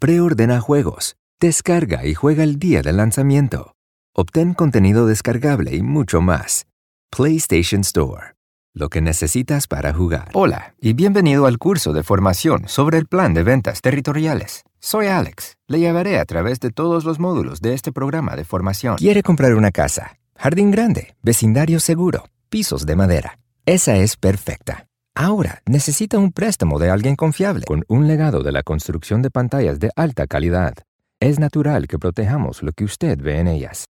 Preordena juegos, descarga y juega el día del lanzamiento. Obtén contenido descargable y mucho más. PlayStation Store. Lo que necesitas para jugar. Hola y bienvenido al curso de formación sobre el plan de ventas territoriales. Soy Alex. Le llevaré a través de todos los módulos de este programa de formación. Quiere comprar una casa, jardín grande, vecindario seguro, pisos de madera. Esa es perfecta. Ahora necesita un préstamo de alguien confiable. Con un legado de la construcción de pantallas de alta calidad, es natural que protejamos lo que usted ve en ellas.